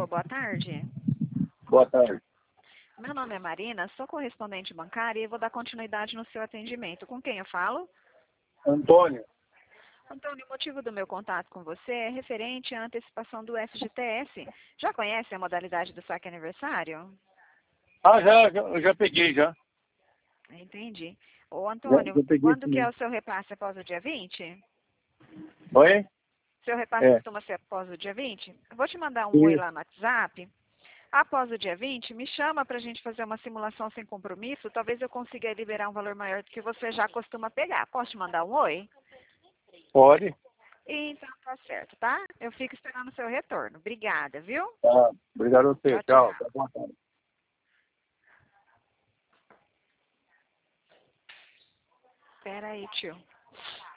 boa tarde. Boa tarde. Meu nome é Marina, sou correspondente bancária e vou dar continuidade no seu atendimento. Com quem eu falo? Antônio. Antônio, o motivo do meu contato com você é referente à antecipação do FGTS. Já conhece a modalidade do saque aniversário? Ah, eu já peguei, já. Entendi. Ô, Antônio, Já peguei quando que é também. o seu repasse após o dia 20? Oi? Seu repasse É. costuma ser após o dia 20? Eu vou te mandar um oi Isso. lá no WhatsApp. Após o dia 20, me chama para a gente fazer uma simulação sem compromisso. Talvez eu consiga liberar um valor maior do que você já costuma pegar. Posso te mandar um oi? Pode? Então tá certo, tá? Eu fico esperando o seu retorno. Obrigada, viu? Tá. Obrigado a você. Tchau, Tchau. tchau. Boa tarde. Espera aí, tio.